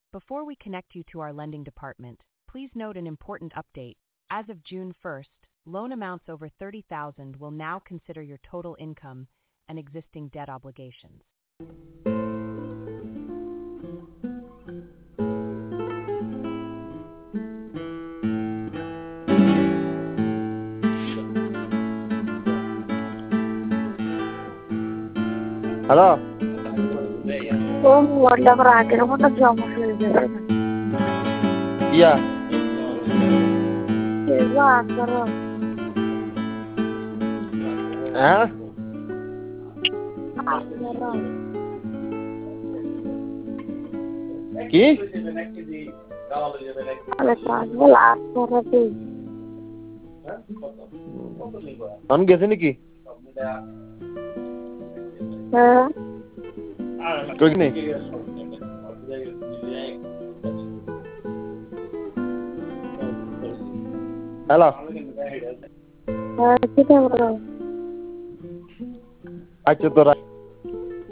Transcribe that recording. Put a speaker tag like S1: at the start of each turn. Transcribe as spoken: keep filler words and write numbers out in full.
S1: Before we connect you to our lending department, please note an important update. As of June first, loan amounts over thirty thousand will now consider your total income and existing debt obligations.
S2: Hello?
S3: Oh, whatever I can what the job of
S2: Yeah. Huh? কি on গেছে নাকি
S3: হ্যাঁ
S2: কই নেই hello
S3: হ্যাঁ কি খবর
S2: আচ্ছা তোরা